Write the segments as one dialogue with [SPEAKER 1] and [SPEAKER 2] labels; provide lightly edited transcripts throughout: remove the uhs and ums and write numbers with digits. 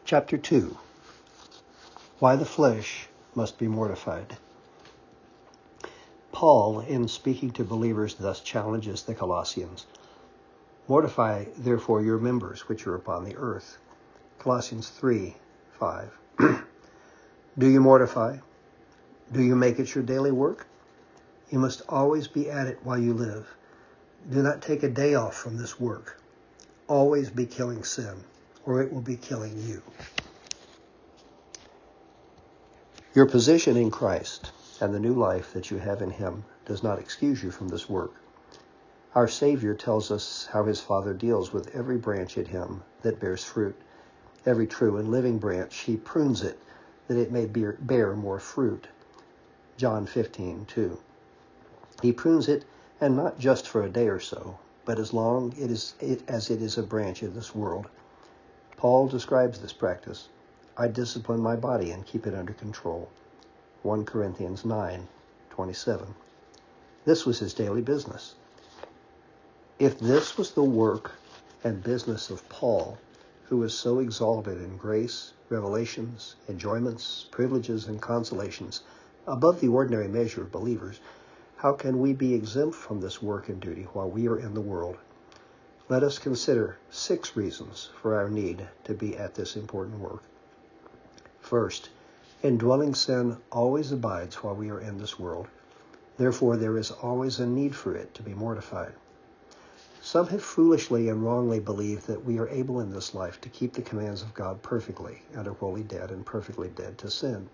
[SPEAKER 1] Chapter 2. Why the flesh must be mortified. Paul, in speaking to believers, thus challenges the Colossians. Mortify, therefore, your members which are upon the earth. Colossians 3:5. Do you mortify? Do you make it your daily work? You must always be at it while you live. Do not take a day off from this work. Always be killing sin, or it will be killing you. Your position in Christ and the new life that you have in Him does not excuse you from this work. Our Savior tells us how His Father deals with every branch in Him that bears fruit. Every true and living branch, He prunes it, that it may bear more fruit. John 15:2. He prunes it, and not just for a day or so, but as long as it is a branch in this world. Paul describes this practice. I discipline my body and keep it under control. 1 Corinthians 9:27. This was his daily business. If this was the work and business of Paul, who was so exalted in grace, revelations, enjoyments, privileges, and consolations, above the ordinary measure of believers, how can we be exempt from this work and duty while we are in the world? Let us consider 6 reasons for our need to be at this important work. First, indwelling sin always abides while we are in this world. Therefore, there is always a need for it to be mortified. Some have foolishly and wrongly believed that we are able in this life to keep the commands of God perfectly and are wholly dead and perfectly dead to sin.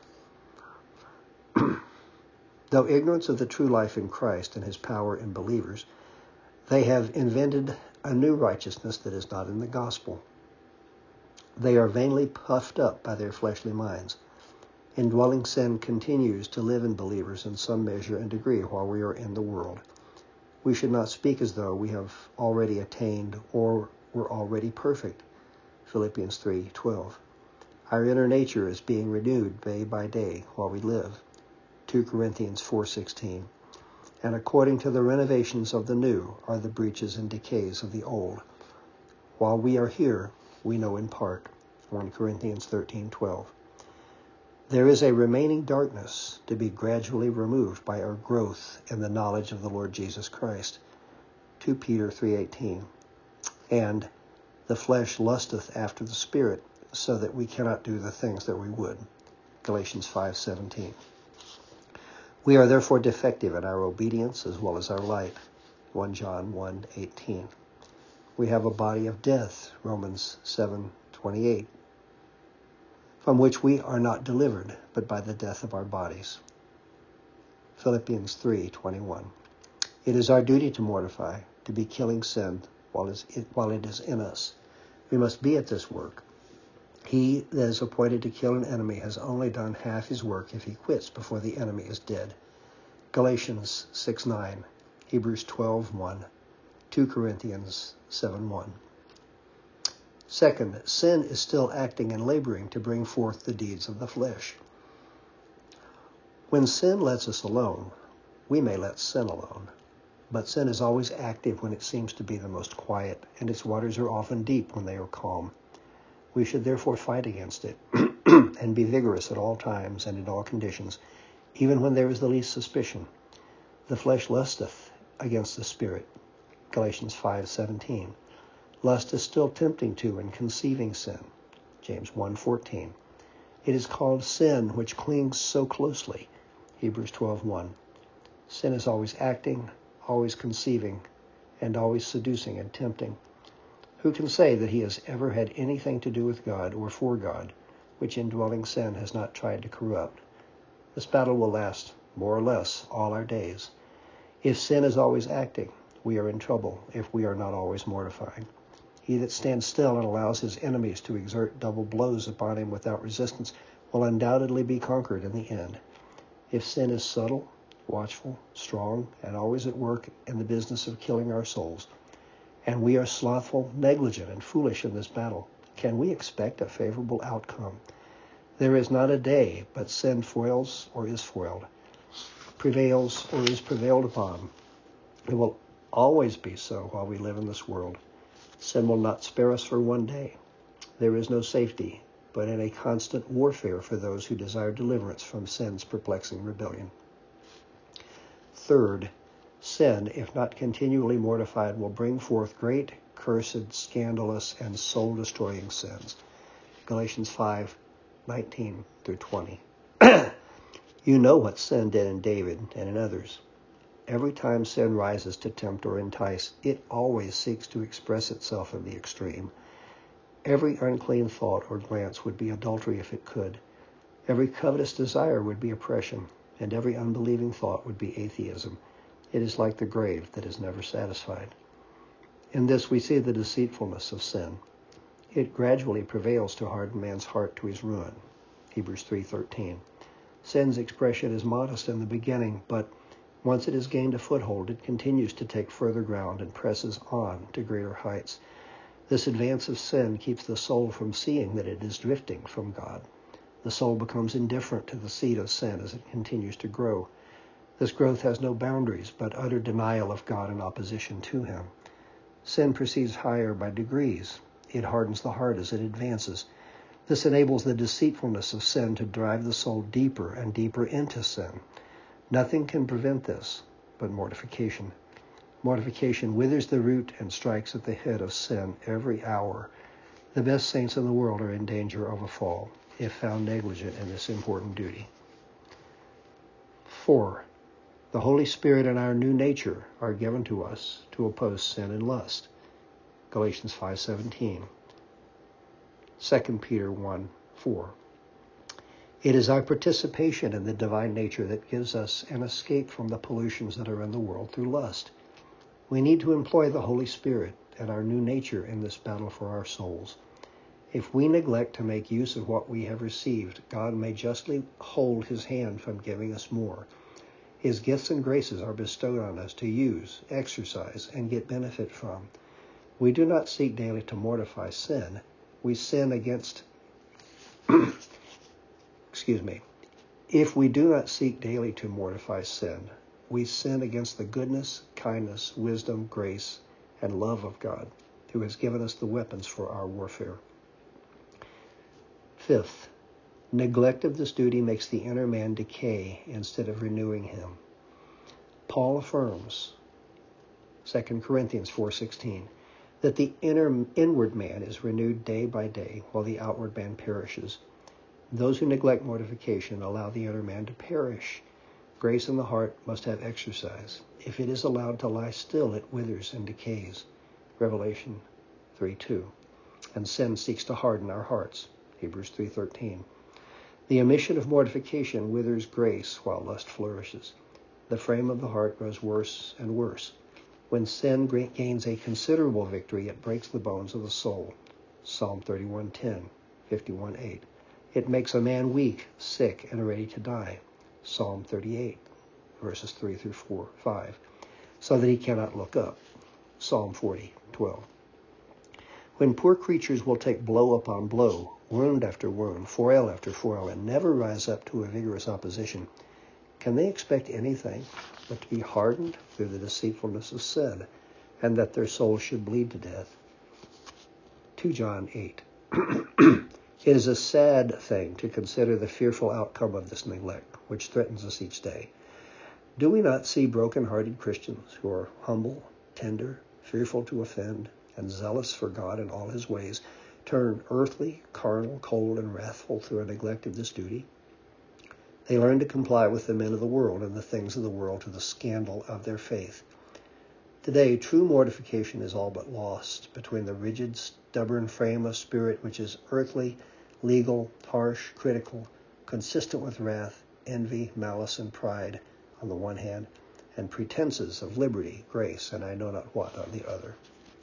[SPEAKER 1] Though ignorant of the true life in Christ and His power in believers, they have invented a new righteousness that is not in the gospel. They are vainly puffed up by their fleshly minds. Indwelling sin continues to live in believers in some measure and degree while we are in the world. We should not speak as though we have already attained or were already perfect. Philippians 3:12. Our inner nature is being renewed day by day while we live. 2 Corinthians 4:16. And according to the renovations of the new are the breaches and decays of the old. While we are here, we know in part. 1 Corinthians 13:12. There is a remaining darkness to be gradually removed by our growth in the knowledge of the Lord Jesus Christ. 2 Peter 3:18. And the flesh lusteth after the Spirit, so that we cannot do the things that we would. Galatians 5:17. We are therefore defective in our obedience as well as our light. 1 John 1:18. We have a body of death. Romans 7:28. From which we are not delivered, but by the death of our bodies. Philippians 3:21. It is our duty to mortify, to be killing sin while it is in us. We must be at this work. He that is appointed to kill an enemy has only done half his work if he quits before the enemy is dead. Galatians 6:9, Hebrews 12:1, 2 Corinthians 7:1. Second, sin is still acting and laboring to bring forth the deeds of the flesh. When sin lets us alone, we may let sin alone. But sin is always active when it seems to be the most quiet, and its waters are often deep when they are calm. We should therefore fight against it and be vigorous at all times and in all conditions, even when there is the least suspicion. The flesh lusteth against the Spirit. Galatians 5:17. Lust is still tempting to and conceiving sin. James 1:14. It is called sin which clings so closely. Hebrews 12:1. Sin is always acting, always conceiving, and always seducing and tempting. Who can say that he has ever had anything to do with God or for God, which indwelling sin has not tried to corrupt? This battle will last, more or less, all our days. If sin is always acting, we are in trouble if we are not always mortifying. He that stands still and allows his enemies to exert double blows upon him without resistance will undoubtedly be conquered in the end. If sin is subtle, watchful, strong, and always at work in the business of killing our souls, and we are slothful, negligent, and foolish in this battle, can we expect a favorable outcome? There is not a day but sin foils or is foiled, prevails or is prevailed upon. It will always be so while we live in this world. Sin will not spare us for one day. There is no safety but in a constant warfare for those who desire deliverance from sin's perplexing rebellion. Third, sin, if not continually mortified, will bring forth great, cursed, scandalous, and soul-destroying sins. Galatians 5:19 through 20. You know what sin did in David and in others. Every time sin rises to tempt or entice, it always seeks to express itself in the extreme. Every unclean thought or glance would be adultery if it could. Every covetous desire would be oppression, and every unbelieving thought would be atheism. It is like the grave that is never satisfied. In this we see the deceitfulness of sin. It gradually prevails to harden man's heart to his ruin. Hebrews 3:13. Sin's expression is modest in the beginning, but once it has gained a foothold, it continues to take further ground and presses on to greater heights. This advance of sin keeps the soul from seeing that it is drifting from God. The soul becomes indifferent to the seed of sin as it continues to grow. This growth has no boundaries, but utter denial of God and opposition to him. Sin proceeds higher by degrees. It hardens the heart as it advances. This enables the deceitfulness of sin to drive the soul deeper and deeper into sin. Nothing can prevent this but mortification. Mortification withers the root and strikes at the head of sin every hour. The best saints in the world are in danger of a fall if found negligent in this important duty. 4. The Holy Spirit and our new nature are given to us to oppose sin and lust. Galatians 5:17. 2 Peter 1:4. It is our participation in the divine nature that gives us an escape from the pollutions that are in the world through lust. We need to employ the Holy Spirit and our new nature in this battle for our souls. If we neglect to make use of what we have received, God may justly hold his hand from giving us more. His gifts and graces are bestowed on us to use, exercise, and get benefit from. We do not seek daily to mortify sin. We sin against If we do not seek daily to mortify sin, we sin against the goodness, kindness, wisdom, grace, and love of God, who has given us the weapons for our warfare. Fifth, neglect of this duty makes the inner man decay instead of renewing him. Paul affirms, 2 Corinthians 4:16, that the inward man is renewed day by day, while the outward man perishes. Those who neglect mortification allow the inner man to perish. Grace in the heart must have exercise. If it is allowed to lie still, it withers and decays. Revelation 3:2. And sin seeks to harden our hearts. Hebrews 3:13. The omission of mortification withers grace while lust flourishes. The frame of the heart grows worse and worse. When sin gains a considerable victory, it breaks the bones of the soul. Psalm 31:10, 51:8. It makes a man weak, sick, and ready to die. Psalm 38, verses 3 through 5, so that he cannot look up. Psalm 40:12. When poor creatures will take blow upon blow, wound after wound, foil after foil, and never rise up to a vigorous opposition, can they expect anything but to be hardened through the deceitfulness of sin, and that their souls should bleed to death? 2 John 8. It is a sad thing to consider the fearful outcome of this neglect, which threatens us each day. Do we not see broken-hearted Christians who are humble, tender, fearful to offend, and zealous for God in all his ways, turn earthly, carnal, cold, and wrathful through a neglect of this duty? They learn to comply with the men of the world and the things of the world to the scandal of their faith. Today, true mortification is all but lost between the rigid, stubborn frame of spirit which is earthly, legal, harsh, critical, consistent with wrath, envy, malice, and pride on the one hand, and pretenses of liberty, grace, and I know not what on the other.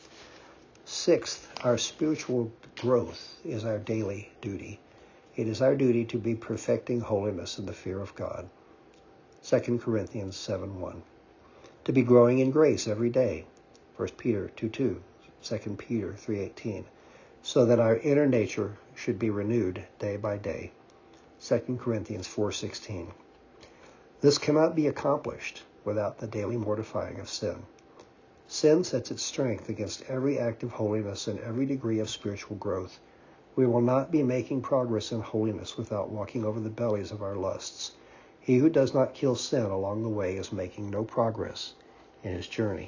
[SPEAKER 1] Sixth, our spiritual growth is our daily duty. It is our duty to be perfecting holiness in the fear of God. 2 Corinthians 7:1. To be growing in grace every day. 1 Peter 2:2, 2 Peter 3:18. So that our inner nature should be renewed day by day. 2 Corinthians 4:16. This cannot be accomplished without the daily mortifying of sin. Sin sets its strength against every act of holiness and every degree of spiritual growth. We will not be making progress in holiness without walking over the bellies of our lusts. He who does not kill sin along the way is making no progress in his journey.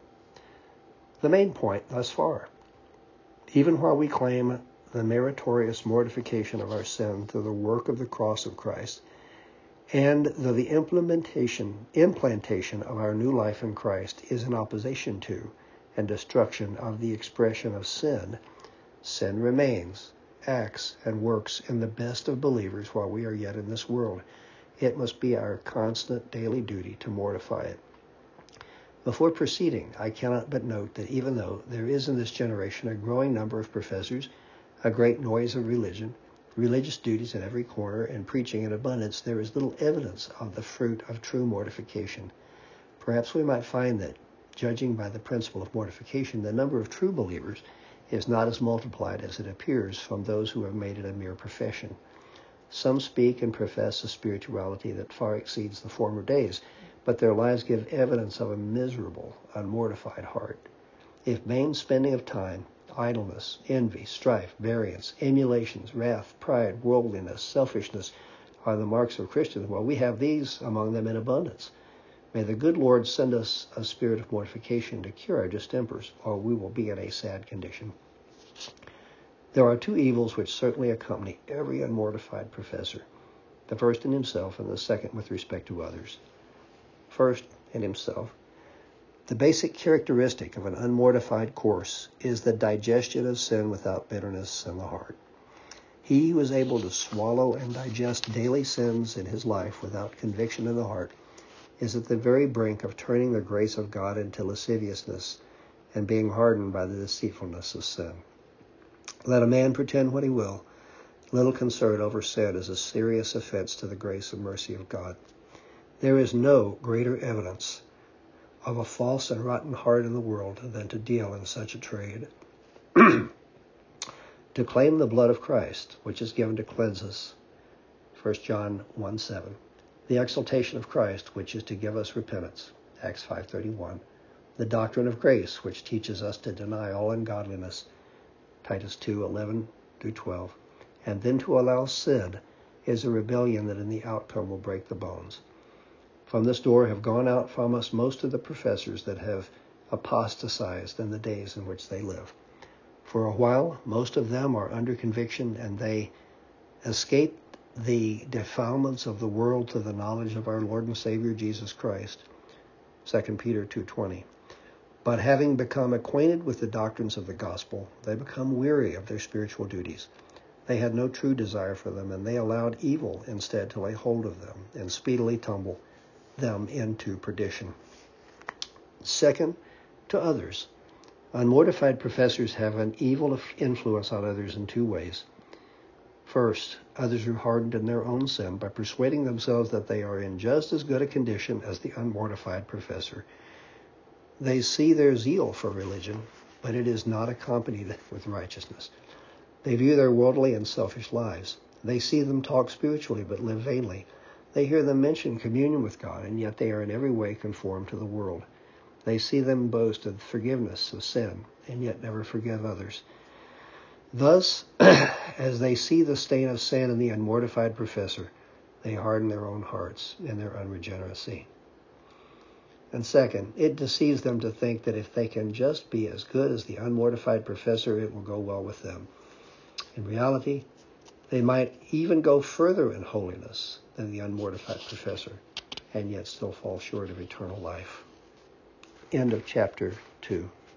[SPEAKER 1] The main point thus far: even while we claim the meritorious mortification of our sin through the work of the cross of Christ, and though the implantation of our new life in Christ is in opposition to and destruction of the expression of sin, sin remains, acts, and works in the best of believers while we are yet in this world. It must be our constant daily duty to mortify it. Before proceeding, I cannot but note that even though there is in this generation a growing number of professors, a great noise of religion, religious duties in every corner, and preaching in abundance, there is little evidence of the fruit of true mortification. Perhaps we might find that, judging by the principle of mortification, the number of true believers is not as multiplied as it appears from those who have made it a mere profession. Some speak and profess a spirituality that far exceeds the former days, but their lives give evidence of a miserable, unmortified heart. If vain spending of time, idleness, envy, strife, variance, emulations, wrath, pride, worldliness, selfishness are the marks of Christians, well, we have these among them in abundance. May the good Lord send us a spirit of mortification to cure our distempers, or we will be in a sad condition. There are two evils which certainly accompany every unmortified professor, the first in himself and the second with respect to others. First, in himself. The basic characteristic of an unmortified course is the digestion of sin without bitterness in the heart. He who is able to swallow and digest daily sins in his life without conviction in the heart is at the very brink of turning the grace of God into lasciviousness and being hardened by the deceitfulness of sin. Let a man pretend what he will, little concern over sin is a serious offense to the grace and mercy of God. There is no greater evidence of a false and rotten heart in the world than to deal in such a trade. To claim the blood of Christ, which is given to cleanse us, 1 John 1:7. The exaltation of Christ, which is to give us repentance, Acts 5:31. The doctrine of grace, which teaches us to deny all ungodliness, Titus 2:11-12. And then to allow sin is a rebellion that in the outcome will break the bones. From this door have gone out from us most of the professors that have apostatized in the days in which they live. For a while, most of them are under conviction, and they escape the defilements of the world to the knowledge of our Lord and Savior Jesus Christ, 2 Peter 2:20. But having become acquainted with the doctrines of the gospel, they become weary of their spiritual duties. They had no true desire for them, and they allowed evil instead to lay hold of them and speedily tumble them into perdition. Second, to others. Unmortified professors have an evil influence on others in two ways. First, others are hardened in their own sin by persuading themselves that they are in just as good a condition as the unmortified professor. They see their zeal for religion, but it is not accompanied with righteousness. They view their worldly and selfish lives. They see them talk spiritually, but live vainly. They hear them mention communion with God, and yet they are in every way conformed to the world. They see them boast of forgiveness of sin, and yet never forgive others. Thus, as they see the stain of sin in the unmortified professor, they harden their own hearts in their unregeneracy. And second, it deceives them to think that if they can just be as good as the unmortified professor, it will go well with them. In reality, they might even go further in holiness than the unmortified professor, and yet still fall short of eternal life. End of chapter 2.